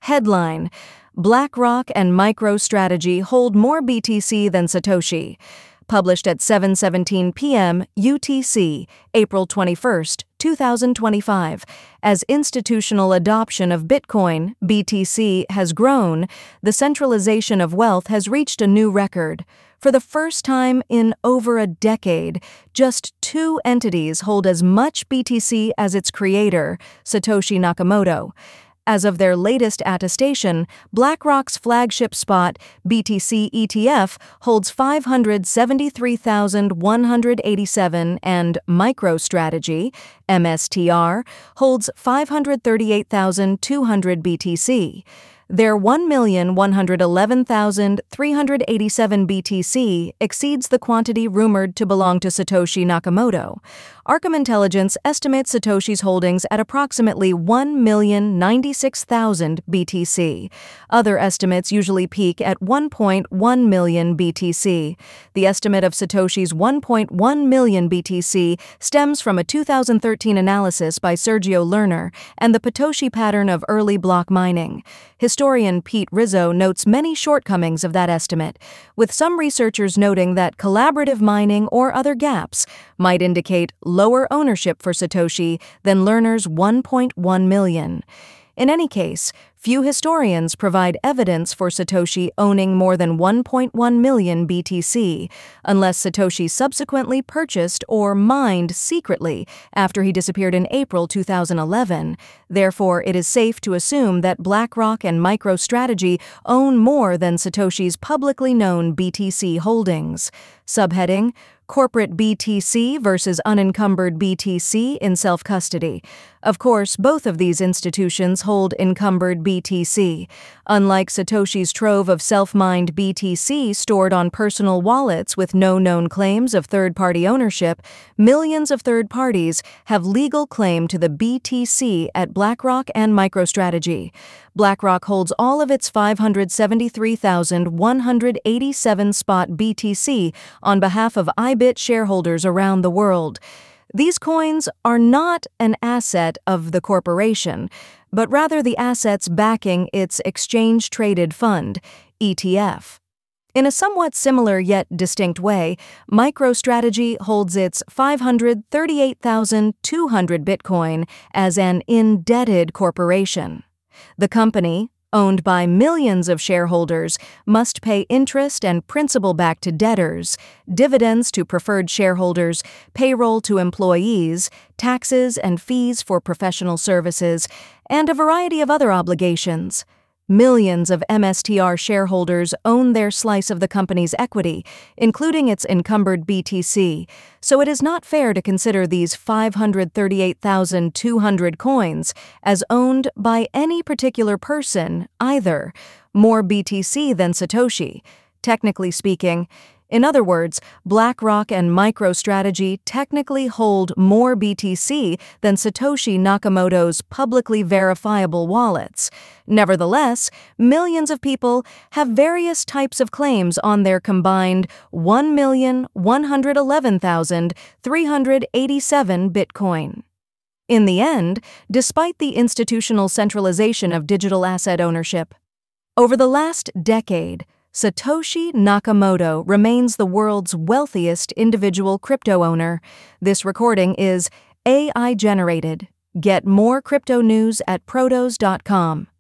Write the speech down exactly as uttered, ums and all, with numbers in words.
Headline: BlackRock and MicroStrategy hold more B T C than Satoshi. Published at seven seventeen p m U T C, April twenty-first, two thousand twenty-five. As institutional adoption of Bitcoin, B T C, has grown, the centralization of wealth has reached a new record. For the first time in over a decade, just two entities hold as much B T C as its creator, Satoshi Nakamoto. As of their latest attestation, BlackRock's flagship spot, B T C E T F, holds five hundred seventy-three thousand one hundred eighty-seven and MicroStrategy, M S T R, holds five hundred thirty-eight thousand two hundred B T C. Their one million one hundred eleven thousand three hundred eighty-seven B T C exceeds the quantity rumored to belong to Satoshi Nakamoto. Arkham Intelligence estimates Satoshi's holdings at approximately one million ninety-six thousand B T C. Other estimates usually peak at one point one million B T C. The estimate of Satoshi's one point one million B T C stems from a two thousand thirteen analysis by Sergio Lerner and the Patoshi pattern of early block mining. Historian Pete Rizzo notes many shortcomings of that estimate, with some researchers noting that collaborative mining or other gaps might indicate lower ownership for Satoshi than Lerner's one point one million. In any case, few historians provide evidence for Satoshi owning more than one point one million B T C, unless Satoshi subsequently purchased or mined secretly after he disappeared in April two thousand eleven. Therefore, it is safe to assume that BlackRock and MicroStrategy own more than Satoshi's publicly known B T C holdings. Subheading: Corporate B T C versus unencumbered B T C in self-custody. Of course, both of these institutions hold encumbered B T C. Unlike Satoshi's trove of self-mined B T C stored on personal wallets with no known claims of third-party ownership, millions of third parties have legal claim to the B T C at BlackRock and MicroStrategy. BlackRock holds all of its five hundred seventy-three thousand one hundred eighty-seven spot B T C on behalf of I B I T shareholders around the world. These coins are not an asset of the corporation, but rather the assets backing its exchange-traded fund, E T F. In a somewhat similar yet distinct way, MicroStrategy holds its five hundred thirty-eight thousand two hundred Bitcoin as an indebted corporation. The company, owned by millions of shareholders, must pay interest and principal back to debtors, dividends to preferred shareholders, payroll to employees, taxes and fees for professional services, and a variety of other obligations. Millions of M S T R shareholders own their slice of the company's equity, including its encumbered B T C, so it is not fair to consider these five hundred thirty-eight thousand two hundred coins as owned by any particular person either, more B T C than Satoshi. Technically speaking, in other words, BlackRock and MicroStrategy technically hold more B T C than Satoshi Nakamoto's publicly verifiable wallets. Nevertheless, millions of people have various types of claims on their combined one million one hundred eleven thousand three hundred eighty-seven Bitcoin. In the end, despite the institutional centralization of digital asset ownership, over the last decade, Satoshi Nakamoto remains the world's wealthiest individual crypto owner. This recording is A I generated. Get more crypto news at protos dot com.